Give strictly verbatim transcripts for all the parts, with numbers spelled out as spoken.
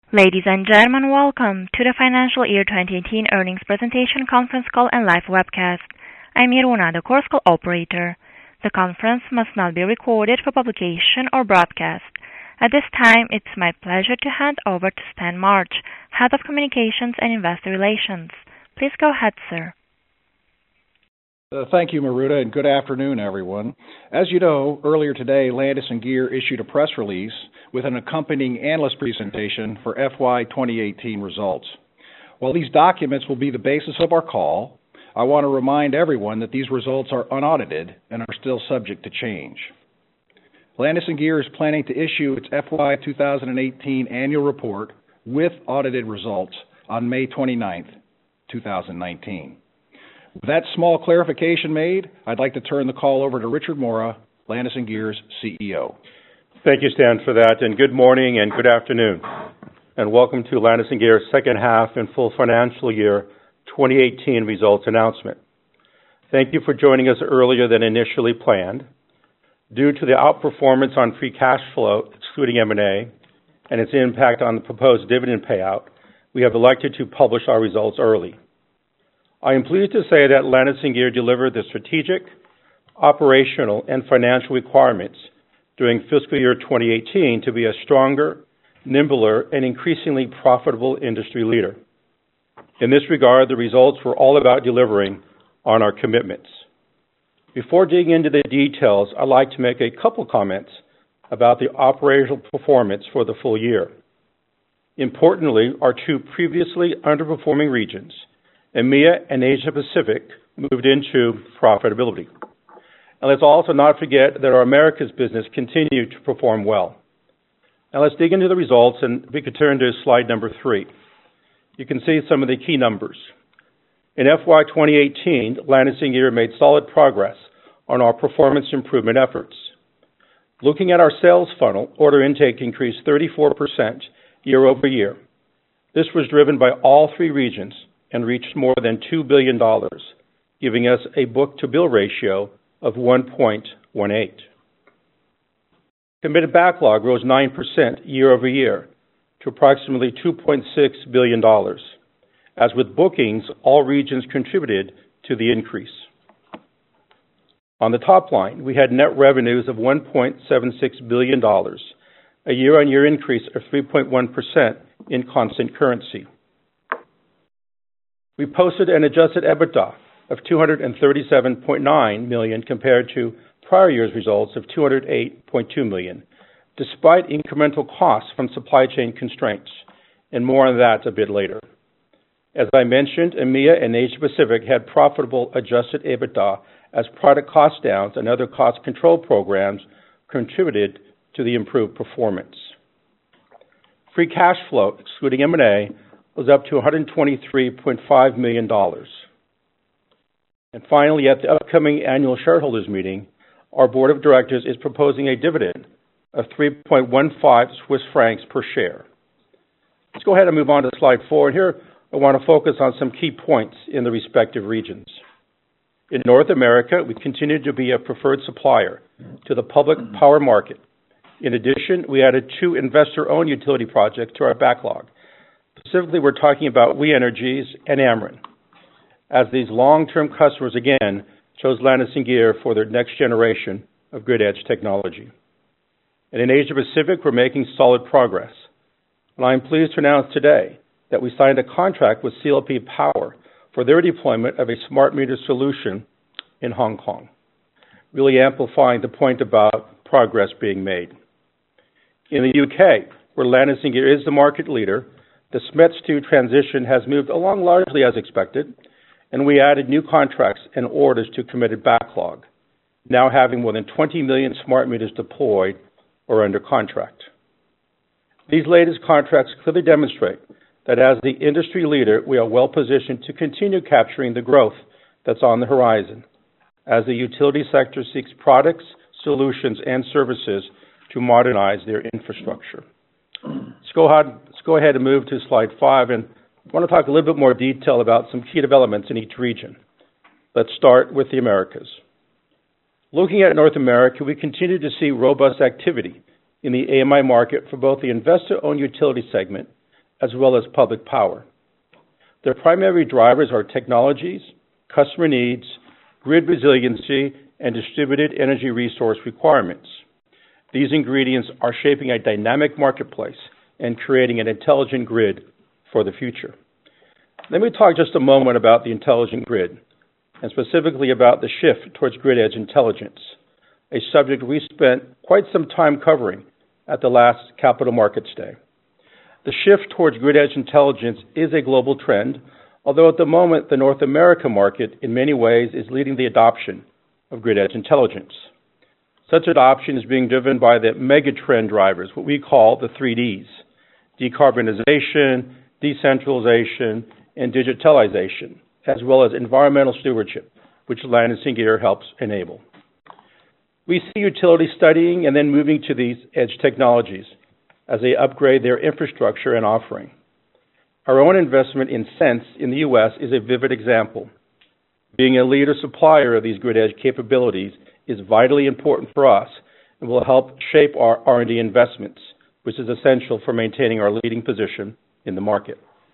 Ladies and gentlemen, welcome to the Financial Year twenty eighteen Earnings Presentation Conference Call and Live Webcast. I'm Iruna, the Chorus Call operator. The conference must not be recorded for publication or broadcast. At this time, it's my pleasure to hand over to Stan March, Head of Communications and Investor Relations. Please go ahead, sir. Uh, thank you, Maruta, and good afternoon, everyone. As you know, earlier today, Landis&Gyr issued a press release with an accompanying analyst presentation for F Y twenty eighteen results. While these documents will be the basis of our call, I want to remind everyone that these results are unaudited and are still subject to change. Landis&Gyr is planning to issue its F Y twenty eighteen annual report with audited results on May twenty-ninth, twenty nineteen. With that small clarification made, I'd like to turn the call over to Richard Mora, Landis&Gyr's C E O. Thank you, Stan, for that, and good morning and good afternoon, and welcome to Landis&Gyr's second half and full financial year twenty eighteen results announcement. Thank you for joining us earlier than initially planned. Due to the outperformance on free cash flow, excluding M and A, and its impact on the proposed dividend payout, we have elected to publish our results early. I am pleased to say that Landis&Gyr delivered the strategic, operational, and financial requirements during fiscal year twenty eighteen to be a stronger, nimbler, and increasingly profitable industry leader. In this regard, the results were all about delivering on our commitments. Before digging into the details, I'd like to make a couple comments about the operational performance for the full year. Importantly, our two previously underperforming regions, EMEA and Asia Pacific, moved into profitability. And let's also not forget that our Americas business continued to perform well. Now let's dig into the results, and we could turn to slide number three. You can see some of the key numbers. In F Y twenty eighteen, Landis&Gyr made solid progress on our performance improvement efforts. Looking at our sales funnel, order intake increased thirty-four percent year over year. This was driven by all three regions and reached more than two billion dollars, giving us a book-to-bill ratio of one point one eight. Committed backlog rose nine percent year over year to approximately two point six billion dollars. As with bookings, all regions contributed to the increase. On the top line, we had net revenues of one point seven six billion dollars, a year-on-year increase of three point one percent in constant currency. We posted an adjusted EBITDA of two hundred thirty-seven point nine million dollars compared to prior year's results of two hundred eight point two million dollars, despite incremental costs from supply chain constraints, and more on that a bit later. As I mentioned, EMEA and Asia Pacific had profitable adjusted EBITDA as product cost downs and other cost control programs contributed to the improved performance. Free cash flow, excluding M and A, was up to one hundred twenty-three point five million dollars. And finally, at the upcoming annual shareholders meeting, our board of directors is proposing a dividend of three point one five Swiss francs per share. Let's go ahead and move on to slide four. And here I want to focus on some key points in the respective regions. In North America, we continue to be a preferred supplier to the public power market. In addition, we added two investor-owned utility projects to our backlog. Specifically, we're talking about We Energies and Ameren, as these long-term customers again chose Landis&Gyr for their next generation of grid edge technology. And in Asia Pacific, we're making solid progress. And I'm pleased to announce today that we signed a contract with C L P Power for their deployment of a smart meter solution in Hong Kong, really amplifying the point about progress being made. In the U K, where Landis&Gyr is the market leader, the SMETS two transition has moved along largely as expected, and we added new contracts and orders to committed backlog, now having more than twenty million smart meters deployed or under contract. These latest contracts clearly demonstrate that as the industry leader, we are well positioned to continue capturing the growth that's on the horizon as the utility sector seeks products, solutions, and services to modernize their infrastructure. Let's go ahead, let's go ahead and move to slide five, and I want to talk a little bit more detail about some key developments in each region. Let's start with the Americas. Looking at North America, we continue to see robust activity in the A M I market for both the investor-owned utility segment as well as public power. Their primary drivers are technologies, customer needs, grid resiliency, and distributed energy resource requirements. These ingredients are shaping a dynamic marketplace and creating an intelligent grid for the future. Let me talk just a moment about the intelligent grid, and specifically about the shift towards grid edge intelligence, a subject we spent quite some time covering at the last Capital Markets Day. The shift towards grid edge intelligence is a global trend, although at the moment the North America market in many ways is leading the adoption of grid edge intelligence. Such adoption is being driven by the mega trend drivers, what we call the three Ds: decarbonization, decentralization, and digitalization, as well as environmental stewardship, which Landis+Gyr helps enable. We see utilities studying and then moving to these edge technologies as they upgrade their infrastructure and offering. Our own investment in Sense in the U S is a vivid example. Being a leader supplier of these grid edge capabilities is vitally important for us and will help shape our R and D investments, which is essential for maintaining our leading position in the market.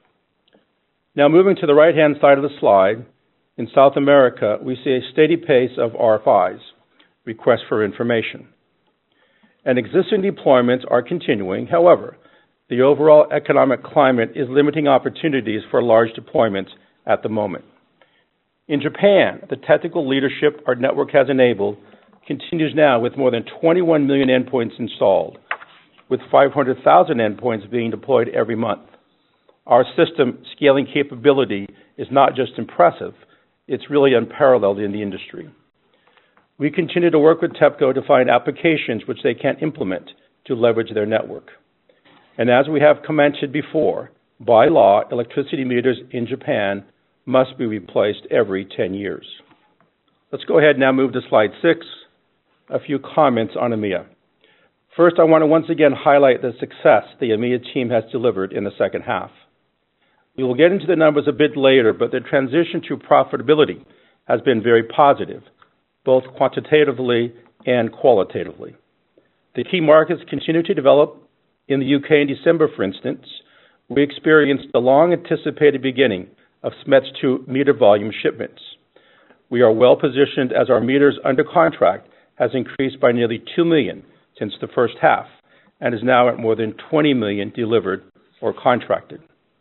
Now, moving to the right-hand side of the slide, in South America, we see a steady pace of R F Is, requests for information. And existing deployments are continuing. However, the overall economic climate is limiting opportunities for large deployments at the moment. In Japan, the technical leadership our network has enabled continues now with more than twenty-one million endpoints installed, with five hundred thousand endpoints being deployed every month. Our system scaling capability is not just impressive, it's really unparalleled in the industry. We continue to work with TEPCO to find applications which they can implement to leverage their network. And as we have commented before, by law, electricity meters in Japan must be replaced every ten years. Let's go ahead and now move to slide six, a few comments on EMEA. First, I want to once again highlight the success the EMEA team has delivered in the second half. We will get into the numbers a bit later, but the transition to profitability has been very positive, both quantitatively and qualitatively. The key markets continue to develop. In the U K in December, for instance, we experienced the long-anticipated beginning of SMETS two meter volume shipments. We are well positioned as our meters under contract has increased by nearly two million since the first half and is now at more than twenty million delivered or contracted.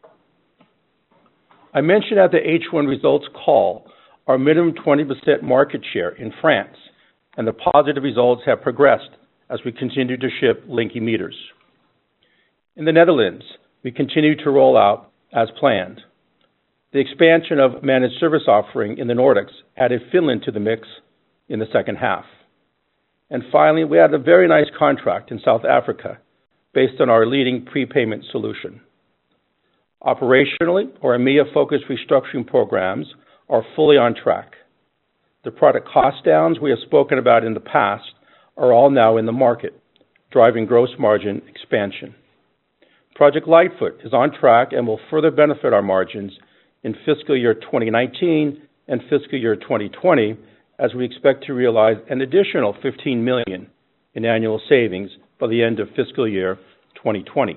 I mentioned at the H one results call our minimum twenty percent market share in France, and the positive results have progressed as we continue to ship Linky meters. In the Netherlands, we continue to roll out as planned. The expansion of managed service offering in the Nordics added Finland to the mix in the second half. And finally, we had a very nice contract in South Africa based on our leading prepayment solution. Operationally, our EMEA-focused restructuring programs are fully on track. The product cost downs we have spoken about in the past are all now in the market, driving gross margin expansion. Project Lightfoot is on track and will further benefit our margins in fiscal year twenty nineteen and fiscal year twenty twenty, as we expect to realize an additional fifteen million dollars in annual savings by the end of fiscal year twenty twenty.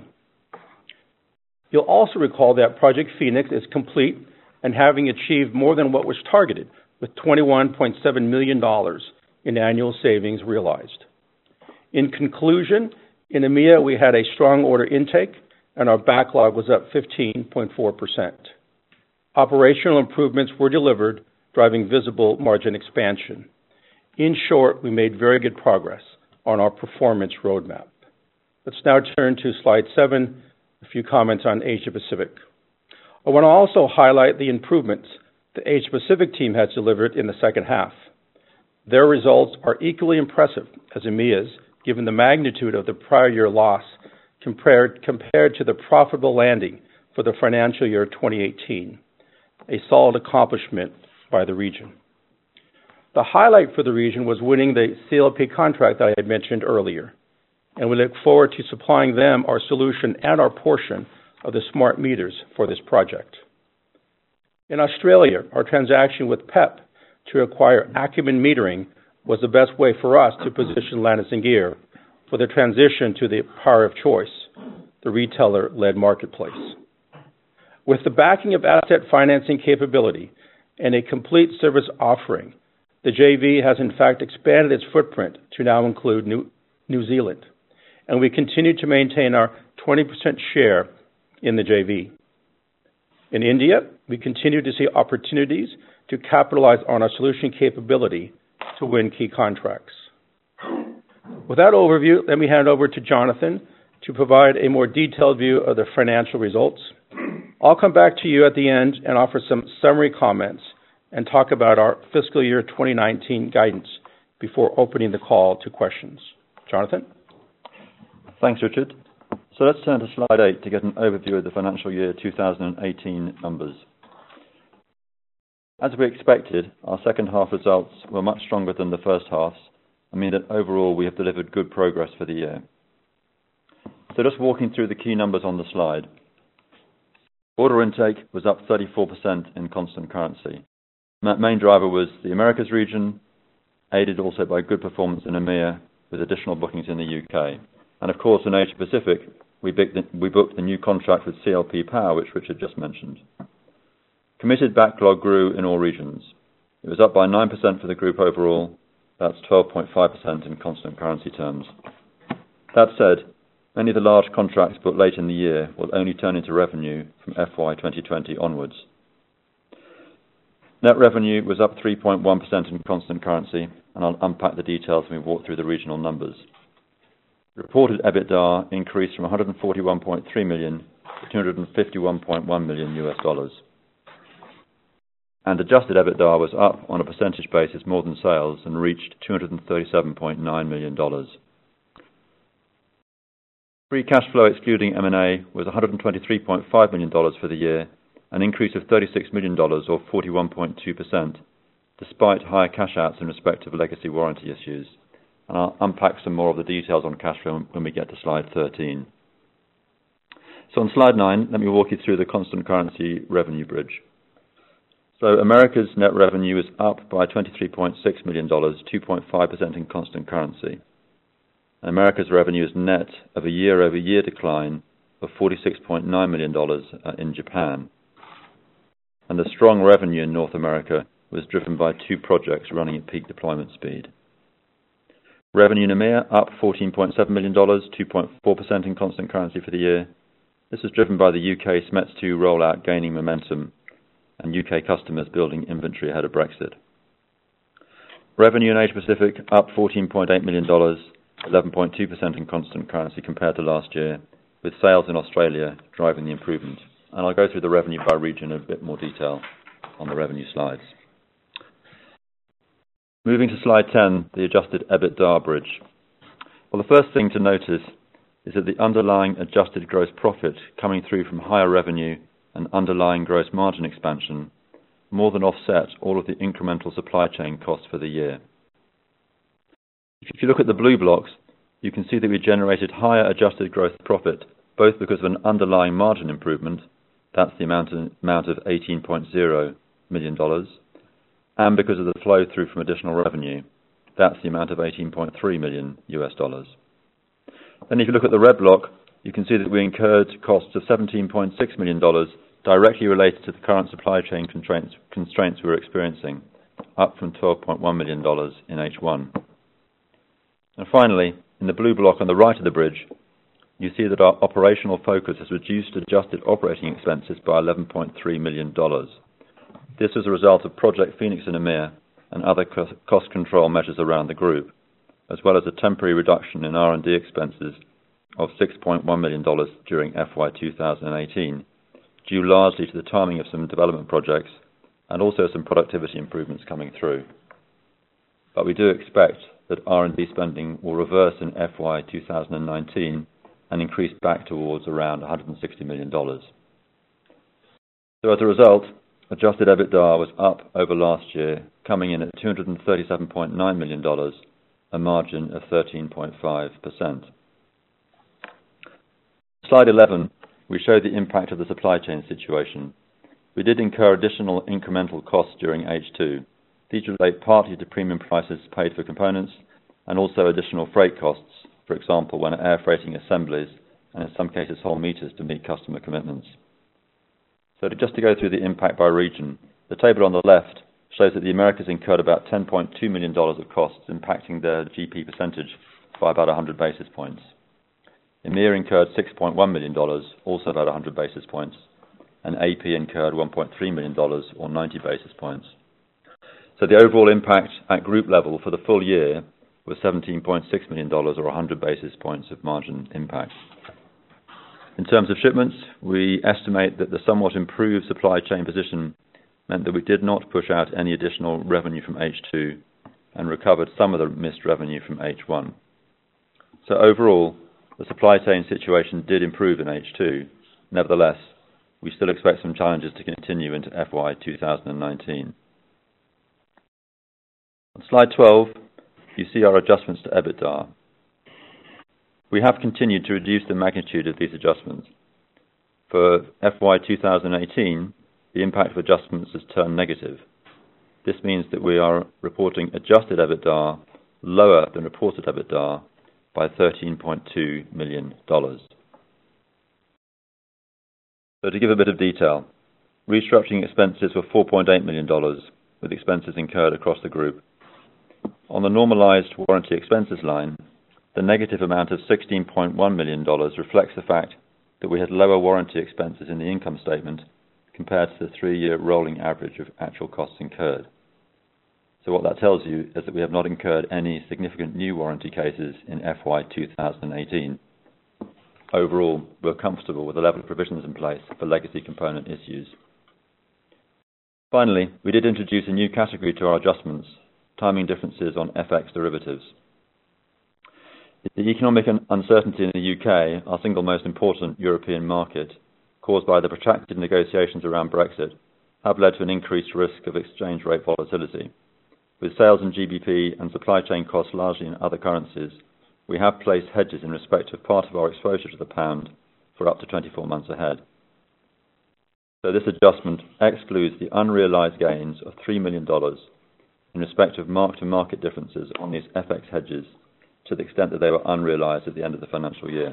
You'll also recall that Project Phoenix is complete and having achieved more than what was targeted, with twenty-one point seven million dollars in annual savings realized. In conclusion, in EMEA, we had a strong order intake, and our backlog was up fifteen point four percent. Operational improvements were delivered, driving visible margin expansion. In short, we made very good progress on our performance roadmap. Let's now turn to slide seven, a few comments on Asia Pacific. I want to also highlight the improvements the Asia Pacific team has delivered in the second half. Their results are equally impressive as EMEA's, given the magnitude of the prior year loss compared, compared to the profitable landing for the financial year twenty eighteen, a solid accomplishment by the region. The highlight for the region was winning the C L P contract that I had mentioned earlier, and we look forward to supplying them our solution and our portion of the smart meters for this project. In Australia, our transaction with P E P to acquire Acumen Metering was the best way for us to position Landis+Gyr for the transition to the power of choice, the retailer-led marketplace. With the backing of asset financing capability and a complete service offering, the J V has in fact expanded its footprint to now include New, New Zealand, and we continue to maintain our twenty percent share in the J V. In India, we continue to see opportunities to capitalize on our solution capability to win key contracts. With that overview, let me hand over to Jonathan to provide a more detailed view of the financial results. I'll come back to you at the end and offer some summary comments and talk about our fiscal year twenty nineteen guidance before opening the call to questions. Jonathan? Thanks, Richard. So let's turn to slide eight to get an overview of the financial year two thousand eighteen numbers. As we expected, our second half results were much stronger than the first half's. I mean that overall we have delivered good progress for the year. So just walking through the key numbers on the slide. Order intake was up thirty-four percent in constant currency. That main driver was the Americas region, aided also by good performance in EMEA with additional bookings in the U K. And of course in Asia Pacific, we booked the, we booked the new contract with C L P Power, which Richard just mentioned. Committed backlog grew in all regions. It was up by nine percent for the group overall. That's twelve point five percent in constant currency terms. That said, many of the large contracts booked late in the year will only turn into revenue from F Y twenty twenty onwards. Net revenue was up three point one percent in constant currency, and I'll unpack the details when we walk through the regional numbers. Reported EBITDA increased from one hundred forty-one point three million to two hundred fifty-one point one million U S dollars. And adjusted EBITDA was up on a percentage basis more than sales and reached two hundred thirty-seven point nine million dollars. Free cash flow excluding M and A was one hundred twenty-three point five million dollars for the year, an increase of thirty-six million dollars or forty-one point two percent, despite higher cash outs in respect of legacy warranty issues. And I'll unpack some more of the details on cash flow when we get to slide thirteen. So on slide nine, let me walk you through the constant currency revenue bridge. So America's net revenue is up by twenty-three point six million dollars, two point five percent in constant currency. America's revenue is net of a year-over-year decline of forty-six point nine million dollars in Japan. And the strong revenue in North America was driven by two projects running at peak deployment speed. Revenue in EMEA up fourteen point seven million dollars, two point four percent in constant currency for the year. This was driven by the U K S M E T S two rollout gaining momentum and U K customers building inventory ahead of Brexit. Revenue in Asia Pacific up fourteen point eight million dollars, eleven point two percent in constant currency compared to last year, with sales in Australia driving the improvement. And I'll go through the revenue by region in a bit more detail on the revenue slides. Moving to slide ten, the adjusted EBITDA bridge. Well, the first thing to notice is that the underlying adjusted gross profit coming through from higher revenue and underlying gross margin expansion more than offset all of the incremental supply chain costs for the year. If you look at the blue blocks, you can see that we generated higher adjusted gross profit, both because of an underlying margin improvement, that's the amount of, amount of eighteen point zero million dollars, and because of the flow through from additional revenue, that's the amount of eighteen point three million U S dollars. Then if you look at the red block, you can see that we incurred costs of seventeen point six million dollars directly related to the current supply chain constraints, constraints we're experiencing, up from twelve point one million dollars in H one. And finally, in the blue block on the right of the bridge, you see that our operational focus has reduced adjusted operating expenses by eleven point three million dollars. This is a result of Project Phoenix in EMEA and other cost control measures around the group, as well as a temporary reduction in R and D expenses of six point one million dollars during F Y two thousand eighteen, due largely to the timing of some development projects and also some productivity improvements coming through. But we do expect that R and D spending will reverse in F Y two thousand nineteen and increase back towards around one hundred sixty million dollars. So as a result, adjusted EBITDA was up over last year, coming in at two hundred thirty-seven point nine million dollars, a margin of thirteen point five percent. Slide eleven, we show the impact of the supply chain situation. We did incur additional incremental costs during H two. These relate partly to premium prices paid for components and also additional freight costs, for example, when air freighting assemblies and in some cases whole meters to meet customer commitments. So to just to go through the impact by region, the table on the left shows that the Americas incurred about ten point two million dollars of costs, impacting their G P percentage by about one hundred basis points. EMEA incurred six point one million dollars, also about one hundred basis points, and A P incurred one point three million dollars, or ninety basis points. So the overall impact at group level for the full year was seventeen point six million dollars, or one hundred basis points of margin impact. In terms of shipments, we estimate that the somewhat improved supply chain position meant that we did not push out any additional revenue from H two and recovered some of the missed revenue from H one. So overall, the supply chain situation did improve in H two. Nevertheless, we still expect some challenges to continue into F Y two thousand nineteen. On slide twelve, you see our adjustments to EBITDA. We have continued to reduce the magnitude of these adjustments. For F Y two thousand eighteen, the impact of adjustments has turned negative. This means that we are reporting adjusted EBITDA lower than reported EBITDA by thirteen point two million dollars. So to give a bit of detail, restructuring expenses were four point eight million dollars, with expenses incurred across the group. On the normalized warranty expenses line, the negative amount of sixteen point one million dollars reflects the fact that we had lower warranty expenses in the income statement compared to the three-year rolling average of actual costs incurred. So what that tells you is that we have not incurred any significant new warranty cases in F Y two thousand eighteen. Overall, we're comfortable with the level of provisions in place for legacy component issues. Finally, we did introduce a new category to our adjustments, timing differences on F X derivatives. The economic uncertainty in the U K, our single most important European market, caused by the protracted negotiations around Brexit, have led to an increased risk of exchange rate volatility. With sales in G B P and supply chain costs largely in other currencies, we have placed hedges in respect of part of our exposure to the pound for up to twenty-four months ahead. So this adjustment excludes the unrealized gains of three million dollars in respect of mark-to-market differences on these F X hedges to the extent that they were unrealized at the end of the financial year.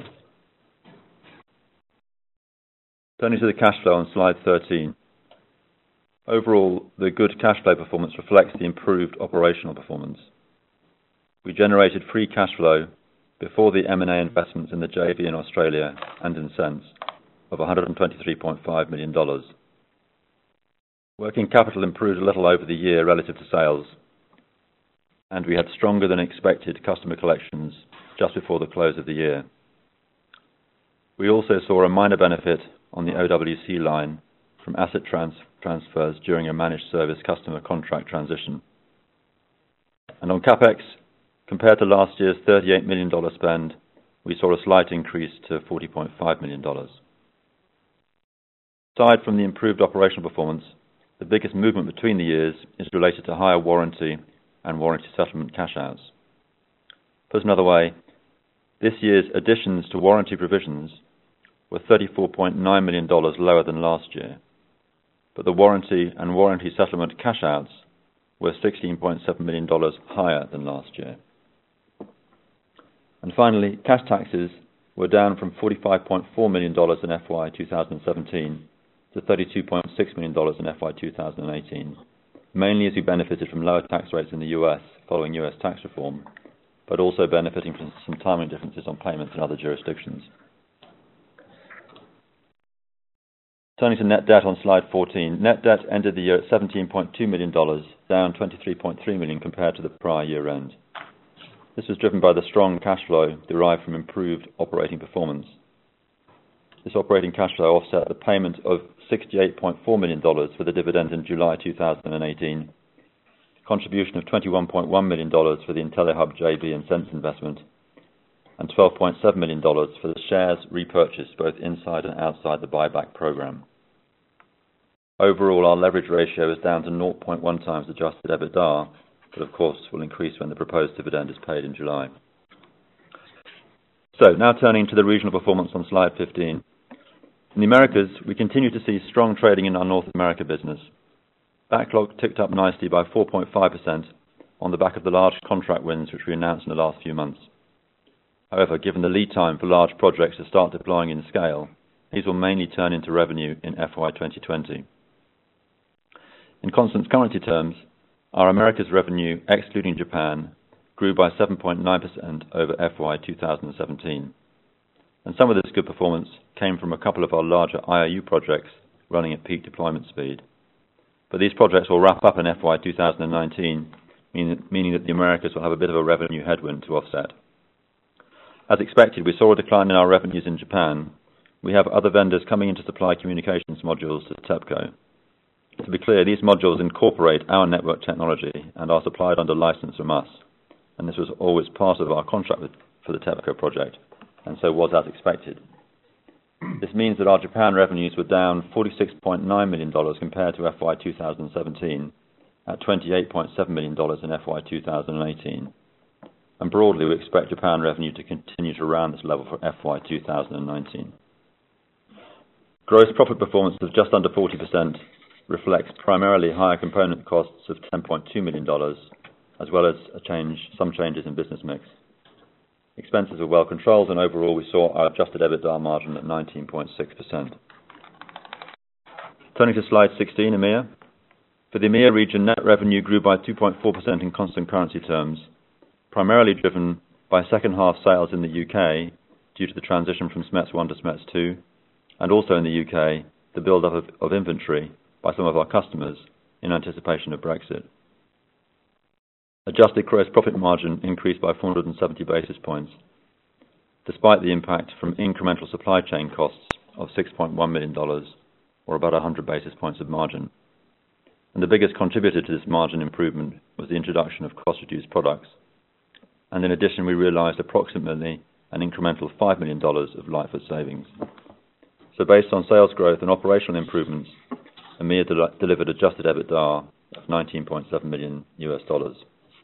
Turning to the cash flow on slide thirteen. Overall, the good cash flow performance reflects the improved operational performance. We generated free cash flow before the M and A investments in the J V in Australia and in Sense of one hundred twenty-three point five million dollars. Working capital improved a little over the year relative to sales, and we had stronger than expected customer collections just before the close of the year. We also saw a minor benefit on the O W C line from asset trans transfers during a managed service customer contract transition. And on CapEx, compared to last year's thirty-eight million dollars spend, we saw a slight increase to forty point five million dollars. Aside from the improved operational performance, the biggest movement between the years is related to higher warranty and warranty settlement cash outs. Put another way, this year's additions to warranty provisions were thirty-four point nine million dollars lower than last year, but the warranty and warranty settlement cash outs were sixteen point seven million dollars higher than last year. And finally, cash taxes were down from forty-five point four million dollars in F Y two thousand seventeen to thirty-two point six million dollars in F Y two thousand eighteen, mainly as we benefited from lower tax rates in the U S following U S tax reform, but also benefiting from some timing differences on payments in other jurisdictions. Turning to net debt on slide fourteen, net debt ended the year at seventeen point two million dollars, down twenty-three point three million dollars compared to the prior year end. This was driven by the strong cash flow derived from improved operating performance. This operating cash flow offset the payment of sixty-eight point four million dollars for the dividend in July two thousand eighteen, contribution of twenty-one point one million dollars for the IntelliHub J V and Sense investment, and twelve point seven million dollars for the shares repurchased both inside and outside the buyback program. Overall, our leverage ratio is down to zero point one times adjusted EBITDA, but of course will increase when the proposed dividend is paid in July. So, now turning to the regional performance on slide fifteen. In the Americas, we continue to see strong trading in our North America business. Backlog ticked up nicely by four point five percent on the back of the large contract wins which we announced in the last few months. However, given the lead time for large projects to start deploying in scale, these will mainly turn into revenue in F Y twenty twenty. In constant currency terms, our Americas revenue, excluding Japan, grew by seven point nine percent over F Y two thousand seventeen. And some of this good performance came from a couple of our larger I R U projects running at peak deployment speed. But these projects will wrap up in F Y two thousand nineteen, meaning, meaning that the Americas will have a bit of a revenue headwind to offset. As expected, we saw a decline in our revenues in Japan. We have other vendors coming in to supply communications modules to TEPCO. To be clear, these modules incorporate our network technology and are supplied under license from us, and this was always part of our contract with, for the TEPCO project, and so was as expected. This means that our Japan revenues were down forty-six point nine million dollars compared to F Y two thousand seventeen, at twenty-eight point seven million dollars in F Y two thousand eighteen. And broadly, we expect Japan revenue to continue to around this level for F Y two thousand nineteen. Gross profit performance of just under forty percent reflects primarily higher component costs of ten point two million dollars, as well as a change, some changes in business mix. Expenses were well controlled, and overall we saw our adjusted EBITDA margin at nineteen point six percent. Turning to slide sixteen, EMEA. For the EMEA region, net revenue grew by two point four percent in constant currency terms, primarily driven by second half sales in the U K due to the transition from SMETS one to SMETS two, and also in the U K, the build-up of, of inventory by some of our customers in anticipation of Brexit. Adjusted gross profit margin increased by four hundred seventy basis points, despite the impact from incremental supply chain costs of six point one million dollars, or about one hundred basis points of margin. And the biggest contributor to this margin improvement was the introduction of cost-reduced products. And in addition, we realized approximately an incremental five million dollars of Lightfoot savings. So based on sales growth and operational improvements, EMEA del- delivered adjusted EBITDA of nineteen point seven million U S dollars.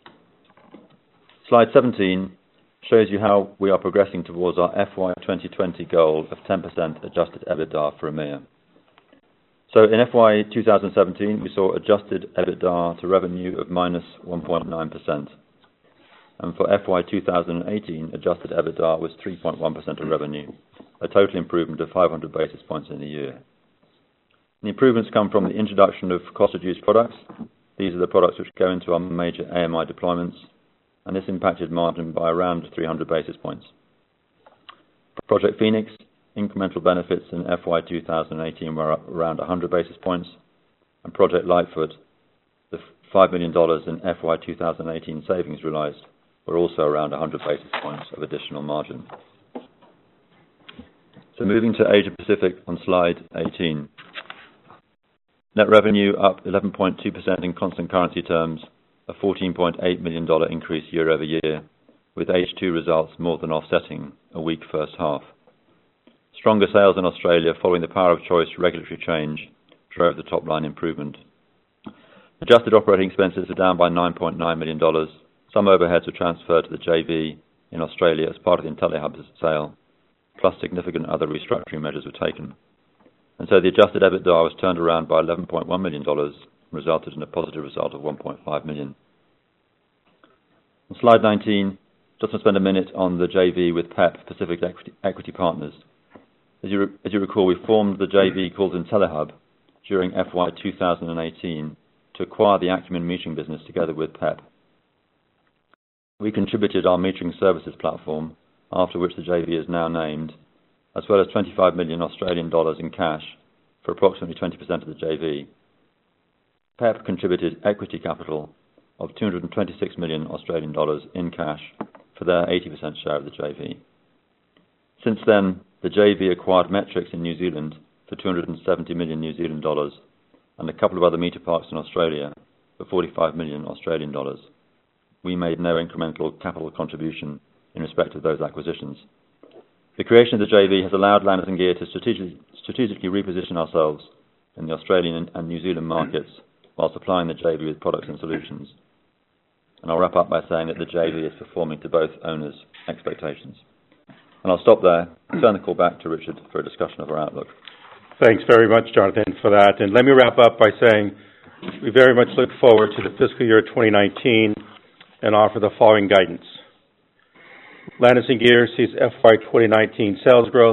Slide seventeen shows you how we are progressing towards our F Y twenty twenty goal of ten percent adjusted EBITDA for EMEA. So in F Y two thousand seventeen, we saw adjusted EBITDA to revenue of minus one point nine percent. And for F Y two thousand eighteen, adjusted EBITDA was three point one percent of revenue, a total improvement of five hundred basis points in the year. The improvements come from the introduction of cost-reduced products. These are the products which go into our major A M I deployments, and this impacted margin by around three hundred basis points. Project Phoenix, incremental benefits in F Y two thousand eighteen were around one hundred basis points, and Project Lightfoot, the five million dollars in F Y two thousand eighteen savings realized, were also around one hundred basis points of additional margin. So moving to Asia Pacific on slide eighteen. Net revenue up eleven point two percent in constant currency terms, a fourteen point eight million dollars increase year over year, with H two results more than offsetting a weak first half. Stronger sales in Australia following the Power of Choice regulatory change drove the top line improvement. Adjusted operating expenses are down by nine point nine million dollars. Some overheads were transferred to the J V in Australia as part of the IntelliHub sale, plus significant other restructuring measures were taken. And so the adjusted EBITDA was turned around by eleven point one million dollars, resulted in a positive result of one point five million dollars. On slide nineteen, just want to spend a minute on the J V with P E P, Pacific Equity, Equity Partners. As you, re- as you recall, we formed the J V called IntelliHub during F Y two thousand eighteen to acquire the Acumen metering business together with P E P. We contributed our metering services platform, after which the J V is now named, as well as twenty-five million Australian dollars in cash for approximately twenty percent of the J V. P E P contributed equity capital of two hundred twenty-six million Australian dollars in cash for their eighty percent share of the J V. Since then, the J V acquired Metrics in New Zealand for two hundred seventy million New Zealand dollars and a couple of other meter parks in Australia for forty-five million Australian dollars. We made no incremental capital contribution in respect of those acquisitions. The creation of the J V has allowed Landis and Gyr to strategically, strategically reposition ourselves in the Australian and New Zealand markets while supplying the J V with products and solutions. And I'll wrap up by saying that the J V is performing to both owners' expectations. And I'll stop there and turn the call back to Richard for a discussion of our outlook. Thanks very much, Jonathan, for that. And let me wrap up by saying we very much look forward to the fiscal year twenty nineteen and offer the following guidance. Landis and Gyr sees F Y twenty nineteen sales growth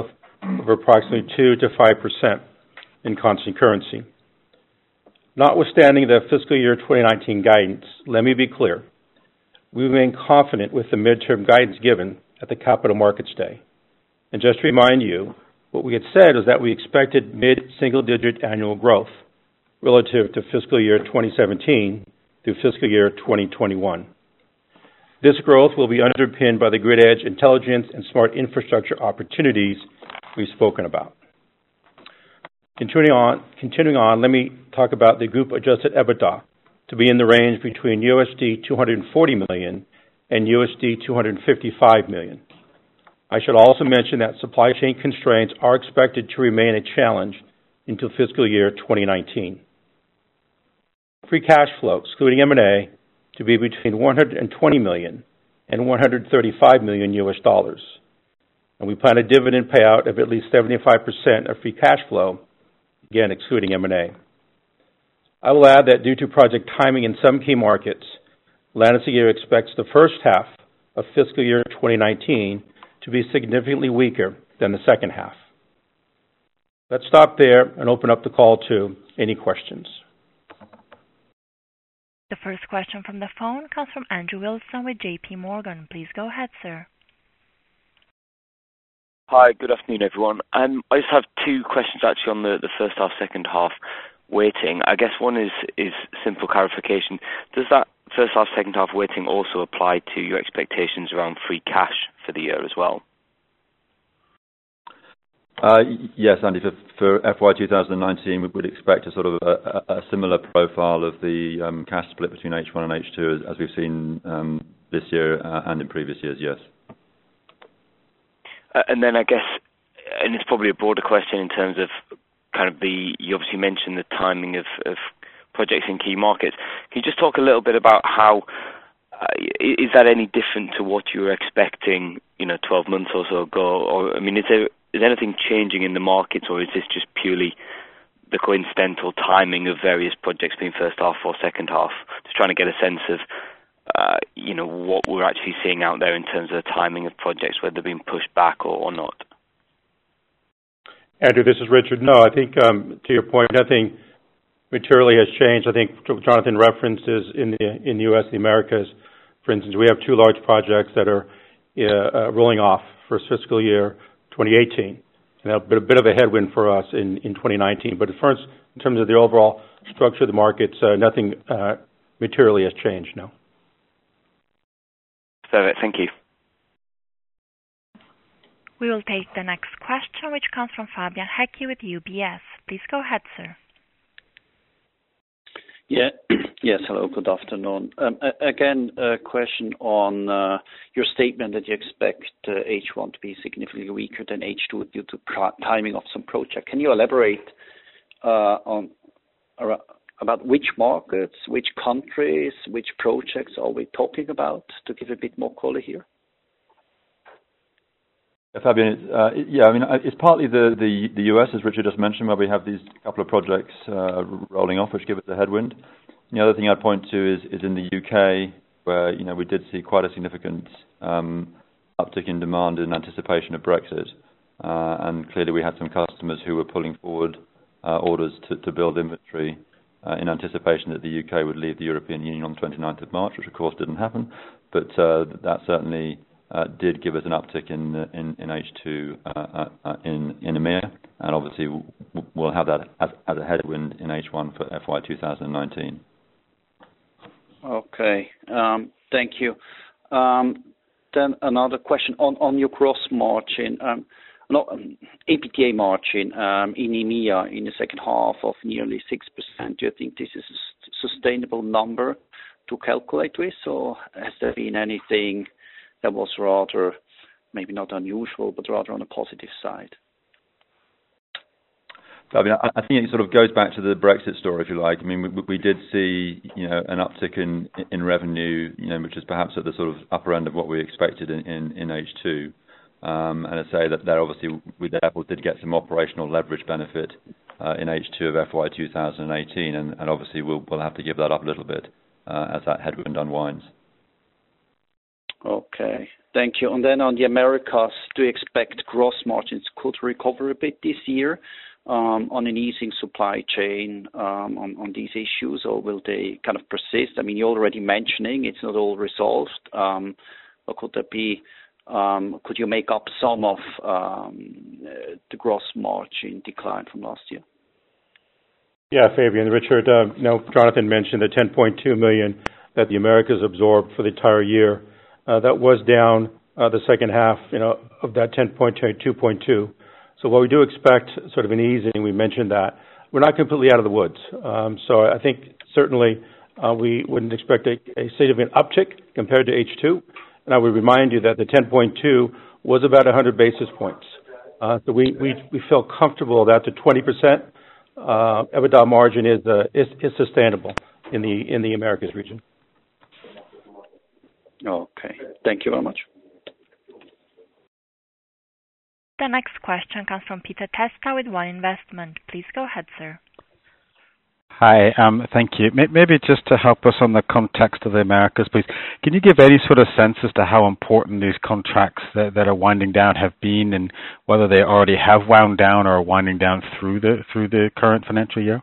of approximately two to five percent in constant currency. Notwithstanding the fiscal year twenty nineteen guidance, let me be clear. We remain confident with the midterm guidance given at the Capital Markets Day. And just to remind you, what we had said was that we expected mid-single-digit annual growth relative to fiscal year twenty seventeen through fiscal year twenty twenty-one. This growth will be underpinned by the grid edge intelligence and smart infrastructure opportunities we've spoken about. Continuing on, continuing on, let me talk about the group adjusted EBITDA to be in the range between U S D two hundred forty million and U S D two hundred fifty-five million. I should also mention that supply chain constraints are expected to remain a challenge into fiscal year twenty nineteen. Free cash flow, excluding M and A, to be between one hundred twenty million and one hundred thirty-five million U S dollars. And we plan a dividend payout of at least seventy-five percent of free cash flow, again excluding M and A. I will add that due to project timing in some key markets, Landis+Gyr expects the first half of fiscal year twenty nineteen to be significantly weaker than the second half. Let's stop there and open up the call to any questions. The first question from the phone comes from Andrew Wilson with J P Morgan. Please go ahead, sir. Hi, good afternoon, everyone. Um, I just have two questions actually on the, the first half, second half weighting. I guess one is, is simple clarification. Does that first half, second half weighting also apply to your expectations around free cash for the year as well? Uh, yes, Andy, for, for F Y twenty nineteen, we would expect a sort of a, a, a similar profile of the um, cash split between H one and H two as, as we've seen um, this year uh, and in previous years, yes. Uh, and then I guess, and it's probably a broader question in terms of kind of the, you obviously mentioned the timing of, of projects in key markets. Can you just talk a little bit about how, uh, is that any different to what you were expecting, you know, twelve months or so ago? Or, I mean, is there, is anything changing in the markets, or is this just purely the coincidental timing of various projects being first half or second half? Just trying to get a sense of, uh, you know, what we're actually seeing out there in terms of the timing of projects, whether they're being pushed back or, or not. Andrew, this is Richard. No, I think um, to your point, nothing materially has changed. I think Jonathan references in the in the U S, the Americas, for instance, we have two large projects that are uh, uh, rolling off for fiscal year twenty eighteen. And that'll be a bit of a headwind for us in, in twenty nineteen. But first, in terms of the overall structure of the markets, uh, nothing uh, materially has changed, no. Perfect. Thank you. We will take the next question, which comes from Fabian Haecki with U B S. Please go ahead, sir. Yeah. Yes, hello, good afternoon. Um, a- again, a question on uh, your statement that you expect uh, H one to be significantly weaker than H two due to pr- timing of some project. Can you elaborate uh, on uh, about which markets, which countries, which projects are we talking about, to give a bit more color here? Yeah, Fabian, uh, yeah, I mean, it's partly the, the, the U S, as Richard just mentioned, where we have these couple of projects uh, rolling off, which give us a headwind. The other thing I'd point to is, is in the U K, where, you know, we did see quite a significant um, uptick in demand in anticipation of Brexit. Uh, and clearly we had some customers who were pulling forward uh, orders to, to build inventory uh, in anticipation that the U K would leave the European Union on the twenty-ninth of March, which of course didn't happen. But uh, that certainly Uh, did give us an uptick in in, in H two uh, uh, in in EMEA, and obviously we'll have that as, as a headwind in H one for F Y twenty nineteen. Okay, um, thank you. Um, then another question on, on your gross margin, um, no, um, A P T A margin um, in EMEA in the second half of nearly six percent. Do you think this is a sustainable number to calculate with, or has there been anything that was rather, maybe not unusual, but rather on a positive side? I mean, I think it sort of goes back to the Brexit story, if you like. I mean, we, we did see, you know, an uptick in in revenue, you know, which is perhaps at the sort of upper end of what we expected in, in, in H two. Um, and I say that there obviously we therefore did get some operational leverage benefit uh, in H two of F Y twenty eighteen, and, and obviously we'll we'll have to give that up a little bit uh, as that headwind unwinds. Okay. Thank you. And then on the Americas, do you expect gross margins could recover a bit this year um, on an easing supply chain um, on, on these issues, or will they kind of persist? I mean, you're already mentioning it's not all resolved, um, or could there be, um, could you make up some of um, uh, the gross margin decline from last year? Yeah, Fabian, Richard, uh, you know, Jonathan mentioned the ten point two million that the Americas absorbed for the entire year. Uh, that was down uh, the second half, you know, of that ten point two, two point two. So while we do expect sort of an easing, we mentioned that, we're not completely out of the woods. Um, so I think certainly uh, we wouldn't expect a, a significant uptick compared to H two. And I would remind you that the ten point two was about one hundred basis points. Uh, so we, we, we feel comfortable that the twenty percent uh, EBITDA margin is, uh, is, is sustainable in the, in the Americas region. Okay. Thank you very much. The next question comes from Peter Testa with One Investment. Please go ahead, sir. Hi, um, thank you. Maybe just to help us on the context of the Americas, please, can you give any sort of sense as to how important these contracts that, that are winding down have been, and whether they already have wound down or are winding down through the through the current financial year?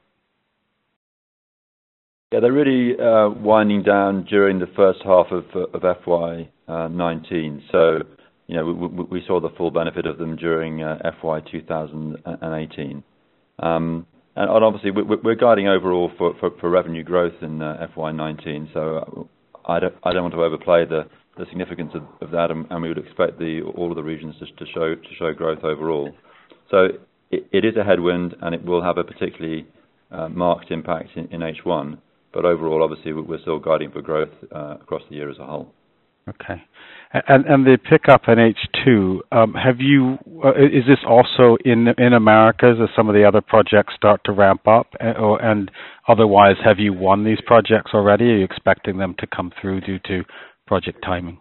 Yeah, they're really uh, winding down during the first half of, of F Y nineteen. So, you know, we, we saw the full benefit of them during uh, F Y two thousand eighteen. Um, and, and obviously, we, we're guiding overall for, for, for revenue growth in uh, F Y nineteen. So, I don't, I don't want to overplay the, the significance of, of that, and, and we would expect the all of the regions to, to show to show growth overall. So, it, it is a headwind, and it will have a particularly uh, marked impact in, in H one. But overall, obviously, we're still guiding for growth uh, across the year as a whole. Okay. And and the pickup in H two, um, have you, uh, is this also in in Americas as some of the other projects start to ramp up? And, or, and otherwise, have you won these projects already? Are you expecting them to come through due to project timing?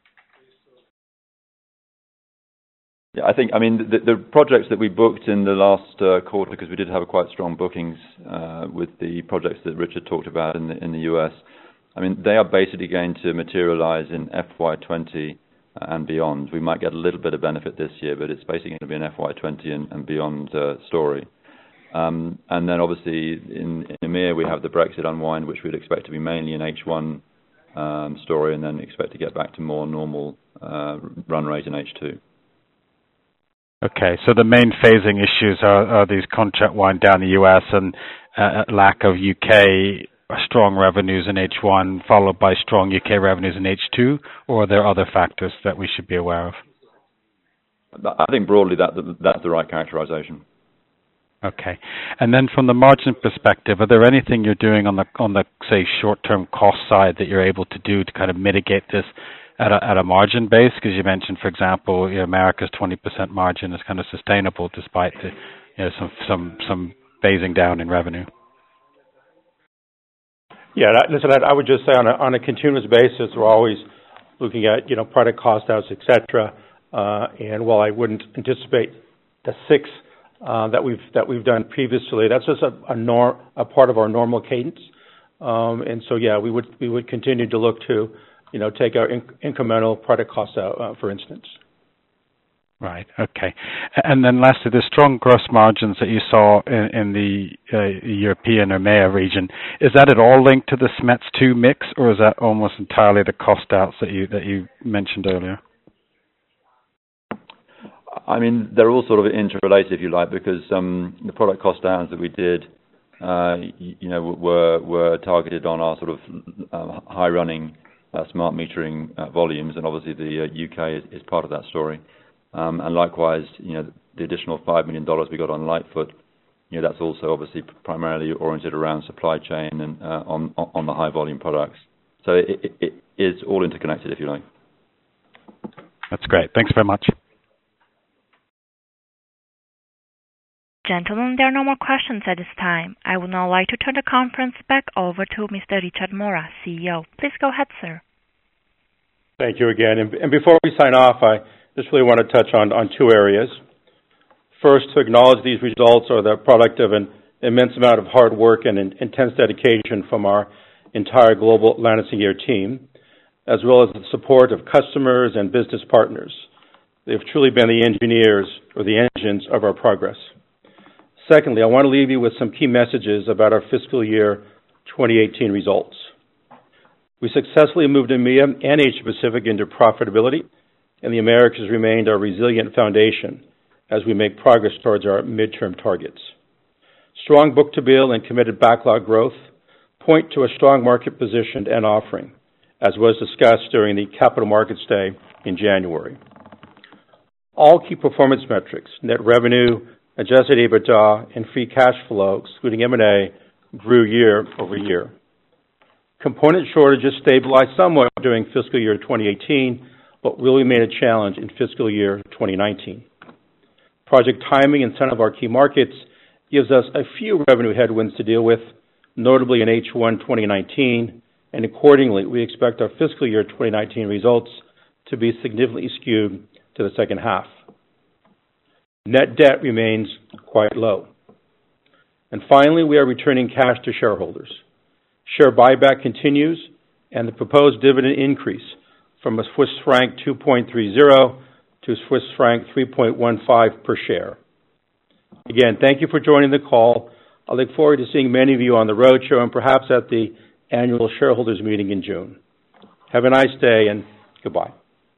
Yeah, I think, I mean, the, the projects that we booked in the last uh, quarter, because we did have quite strong bookings uh, with the projects that Richard talked about in the, in the U S, I mean, they are basically going to materialize in F Y twenty and beyond. We might get a little bit of benefit this year, but it's basically going to be an F Y twenty and, and beyond uh, story. Um, and then obviously in, in EMEA, we have the Brexit unwind, which we'd expect to be mainly an H one um, story, and then expect to get back to more normal uh, run rate in H two. Okay, so the main phasing issues are, are these contract wind down in the U S and uh, lack of U K strong revenues in H one, followed by strong U K revenues in H two, or are there other factors that we should be aware of? I think broadly that that's the right characterization. Okay, and then from the margin perspective, are there anything you're doing on the on the say short-term cost side that you're able to do to kind of mitigate this at a, at a margin base? Because you mentioned, for example, you know, America's twenty percent margin is kind of sustainable despite the, you know, some some some phasing down in revenue. Yeah, that, listen, I would just say on a on a continuous basis, we're always looking at, you know, product cost outs, et cetera. Uh, and while I wouldn't anticipate the six uh, that we've that we've done previously, that's just a a, nor, a part of our normal cadence. Um, and so, yeah, we would we would continue to look to, you know, take our inc- incremental product costs out, uh, for instance. Right. Okay. And then lastly, the strong gross margins that you saw in, in the uh, European or E M E A region, is that at all linked to the S M E T S two mix, or is that almost entirely the cost outs that you that you mentioned earlier? I mean, they're all sort of interrelated, if you like, because um, the product cost downs that we did, uh, you, you know, were were targeted on our sort of uh, high running uh, smart metering uh, volumes, and obviously the uh, U K is, is part of that story. Um, and likewise, you know, the additional five million dollars we got on Lightfoot, you know, that's also obviously primarily oriented around supply chain and uh, on on the high volume products. So it, it, it is all interconnected, if you like. That's great. Thanks very much. Gentlemen, there are no more questions at this time. I would now like to turn the conference back over to Mister Richard Mora, C E O. Please go ahead, sir. Thank you again. And, and before we sign off, I just really want to touch on, on two areas. First, to acknowledge these results are the product of an immense amount of hard work and an intense dedication from our entire global Landis and Gyr team. as well as the support of customers and business partners. They have truly been the engineers or the engines of our progress. Secondly, I want to leave you with some key messages about our fiscal year twenty eighteen results. We successfully moved EMEA and Asia Pacific into profitability, and the Americas remained our resilient foundation as we make progress towards our midterm targets. Strong book-to-bill and committed backlog growth point to a strong market position and offering, as was discussed during the Capital Markets Day in January. All key performance metrics, net revenue, adjusted EBITDA, and free cash flow, excluding M and A, grew year over year. Component shortages stabilized somewhat during fiscal year twenty eighteen, but will remain a challenge in fiscal year twenty nineteen. Project timing in some of our key markets gives us a few revenue headwinds to deal with, notably in H one twenty nineteen, and accordingly, we expect our fiscal year twenty nineteen results to be significantly skewed to the second half. Net debt remains quite low. And finally, we are returning cash to shareholders. Share buyback continues, and the proposed dividend increase from a Swiss franc two point three zero to Swiss franc three point one five per share. Again, thank you for joining the call. I look forward to seeing many of you on the roadshow and perhaps at the annual shareholders meeting in June. Have a nice day and goodbye.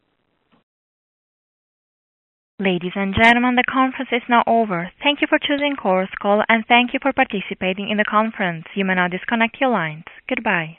Ladies and gentlemen, the conference is now over. Thank you for choosing Chorus Call and thank you for participating in the conference. You may now disconnect your lines. Goodbye.